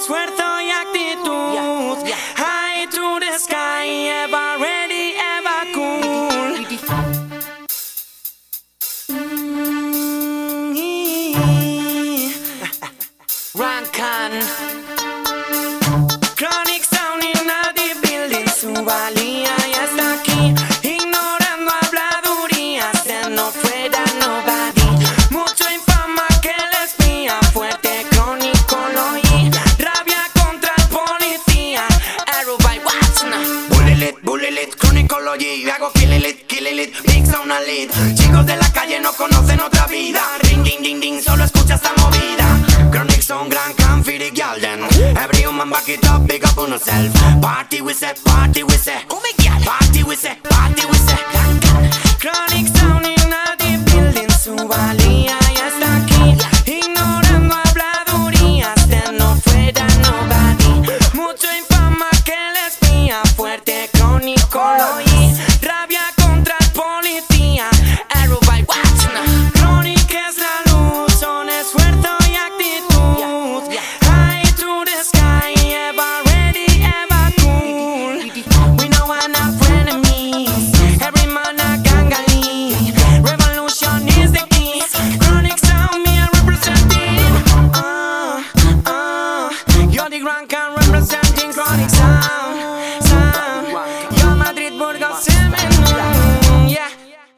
esfuerzo y actitud. High to the sky, ever ready, ever cool. Rankan Chronic sound in the building. Su valía ya está aquí. Ignorando habladurías de no fuera nobody. Mucho infama que le espía. Fuerte crónico lo oí. Rabia contra el policía. Everybody watch. Bullet, chronicology. Hago kill it, big sound a lead. Chicos de la calle no conocen otra vida. Ring, ding, ding, ding, solo escucha esta movida. Chronic sound, grand can for the girl then. Every human back it up, big up on yourself. Party we say, party we say. Party we say, party we say.